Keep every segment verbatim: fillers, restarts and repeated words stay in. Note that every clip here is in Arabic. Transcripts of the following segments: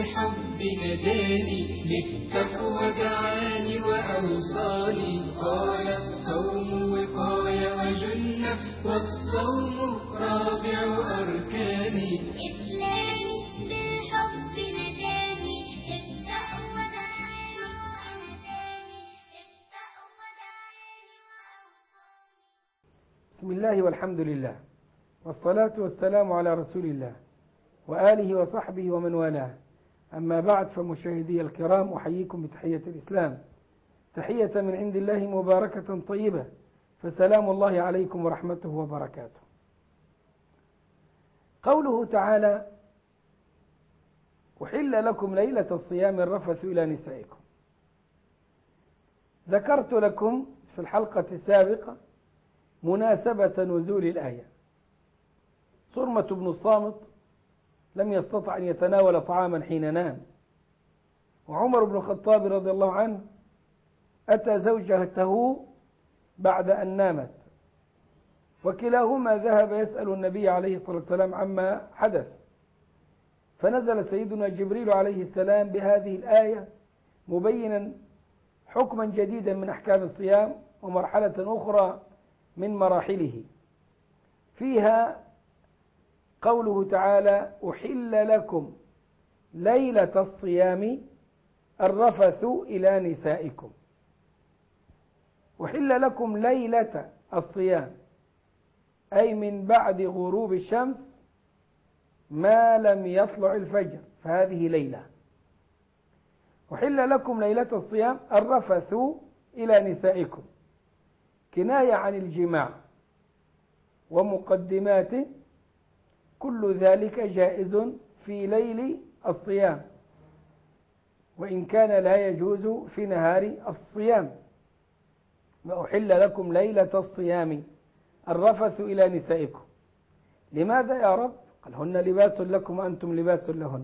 بالحب نداني، للتقوى دعاني وأوصاني. قال الصوم وقاية وجنة، والصوم رابع أركاني. إسلامي بالحب نداني، للتقوى دعاني وأوصاني. للتقوى دعاني وأوصاني. بسم الله والحمد لله، والصلاة والسلام على رسول الله وآله وصحبه ومن والاه. أما بعد، فمشاهدي الكرام، أحييكم بتحية الإسلام، تحية من عند الله مباركة طيبة، فسلام الله عليكم ورحمته وبركاته. قوله تعالى: أحل لكم ليلة الصيام الرفث إلى نسائكم. ذكرت لكم في الحلقة السابقة مناسبة نزول الآية. صرمة بن الصامت لم يستطع أن يتناول طعاما حين نام، وعمر بن الخطاب رضي الله عنه أتى زوجته بعد أن نامت، وكلاهما ذهب يسأل النبي عليه الصلاة والسلام عما حدث. فنزل سيدنا جبريل عليه السلام بهذه الآية مبينا حكما جديدا من أحكام الصيام ومرحلة أخرى من مراحله، فيها قوله تعالى: أحل لكم ليلة الصيام الرفث إلى نسائكم. أحل لكم ليلة الصيام أي من بعد غروب الشمس ما لم يطلع الفجر، فهذه ليلة. أحل لكم ليلة الصيام الرفث إلى نسائكم، كناية عن الجماع ومقدماته، كل ذلك جائز في ليل الصيام، وإن كان لا يجوز في نهار الصيام. وأحل لكم ليلة الصيام الرفث إلى نسائكم. لماذا يا رب؟ قال: هن لباس لكم وأنتم لباس لهن.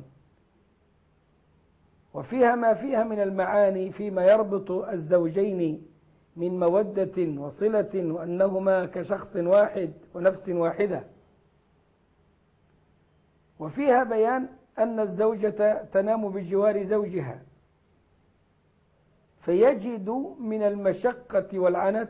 وفيها ما فيها من المعاني فيما يربط الزوجين من مودة وصلة، وأنهما كشخص واحد ونفس واحدة. وفيها بيان أن الزوجة تنام بجوار زوجها، فيجد من المشقة والعنت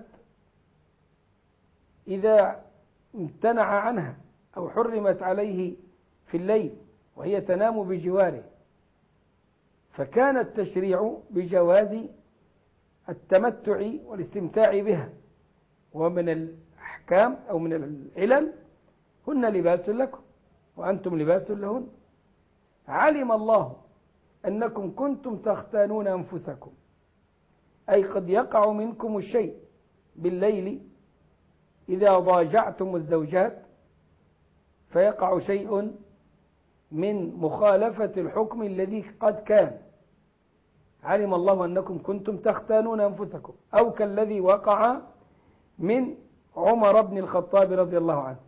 إذا امتنع عنها أو حرمت عليه في الليل وهي تنام بجواره. فكان التشريع بجواز التمتع والاستمتاع بها. ومن الأحكام أو من العلل: هن لباس لكم وأنتم لباس لهن. علم الله أنكم كنتم تختانون أنفسكم، أي قد يقع منكم الشيء بالليل إذا ضاجعتم الزوجات، فيقع شيء من مخالفة الحكم الذي قد كان. علم الله أنكم كنتم تختانون أنفسكم، أو كالذي وقع من عمر بن الخطاب رضي الله عنه.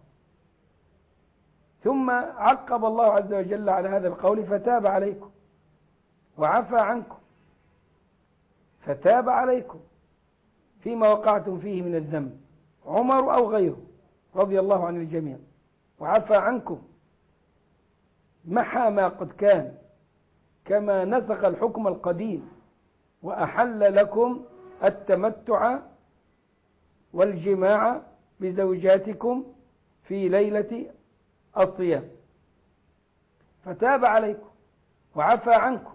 ثم عقب الله عز وجل على هذا القول: فتاب عليكم وعفى عنكم. فتاب عليكم فيما وقعتم فيه من الذنب، عمر أو غيره رضي الله عن الجميع، وعفى عنكم، محى ما قد كان، كما نسخ الحكم القديم وأحل لكم التمتع والجماع بزوجاتكم في ليلة الصيام. فتاب عليكم وعفى عنكم.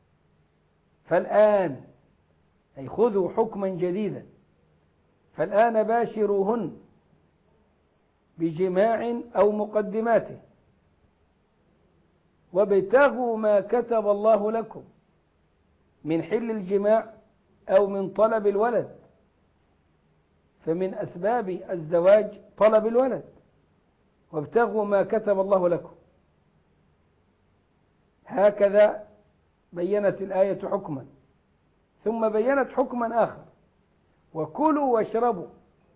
فالآن أي خذوا حكما جديدا، فالآن باشروهن بجماع أو مقدماته، وابتغوا ما كتب الله لكم من حل الجماع أو من طلب الولد، فمن أسباب الزواج طلب الولد. وابتغوا ما كتب الله لكم. هكذا بينت الآية حكما، ثم بينت حكما آخر: وكلوا واشربوا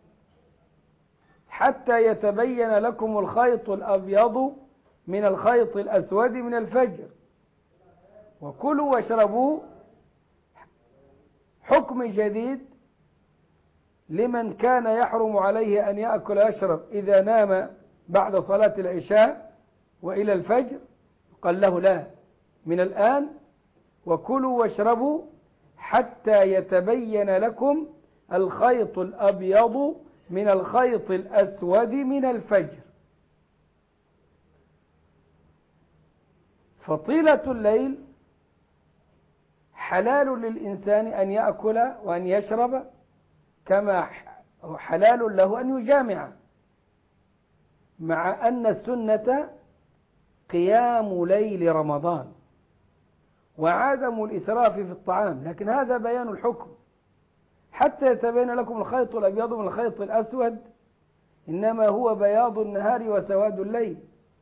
حتى يتبين لكم الخيط الأبيض من الخيط الأسود من الفجر. وكلوا واشربوا حكم جديد لمن كان يحرم عليه أن يأكل ويشرب إذا نام بعد صلاة العشاء وإلى الفجر. قال له: لا، من الآن وكلوا واشربوا حتى يتبين لكم الخيط الأبيض من الخيط الأسود من الفجر. فطيلة الليل حلال للإنسان أن يأكل وأن يشرب، كما حلال له أن يجامع، مع أن السنة قيام ليل رمضان وعدم الإسراف في الطعام، لكن هذا بيان الحكم. حتى يتبين لكم الخيط الأبيض من الخيط الأسود إنما هو بياض النهار وسواد الليل،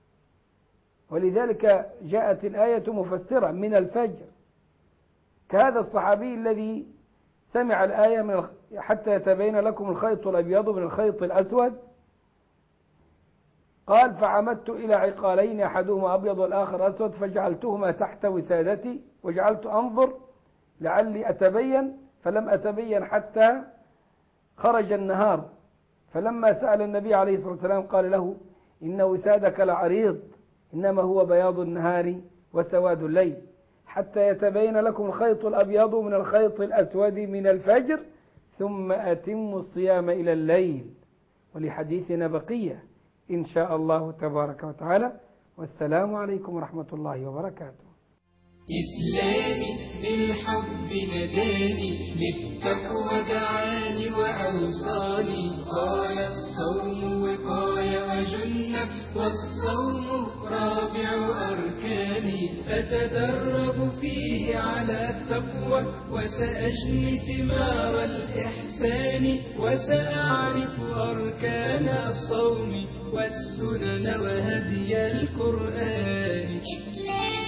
ولذلك جاءت الآية مفسرة من الفجر، كهذا الصحابي الذي سمع الآية من حتى يتبين لكم الخيط الأبيض من الخيط الأسود، قال فعمدت إلى عقالين أحدهما أبيض والآخر أسود فجعلتهما تحت وسادتي وجعلت أنظر لعلي أتبين فلم أتبين حتى خرج النهار، فلما سأل النبي عليه الصلاة والسلام قال له إن وسادك لعريض إنما هو بياض النهار وسواد الليل، حتى يتبين لكم الخيط الأبيض من الخيط الأسود من الفجر ثم أتموا الصيام إلى الليل. ولحديثنا بقية إن شاء الله تبارك وتعالى، والسلام عليكم ورحمة الله وبركاته. إسلامي بالحب نداني، للتقوى دعاني وأوصاني، قال الصوم وقاية وجنة، والصوم رابع أركاني، أتدرب فيه على التقوى وسأجني ثمار الإحسان، وسأعرف أركان الصوم والسنن وهدي القرآن.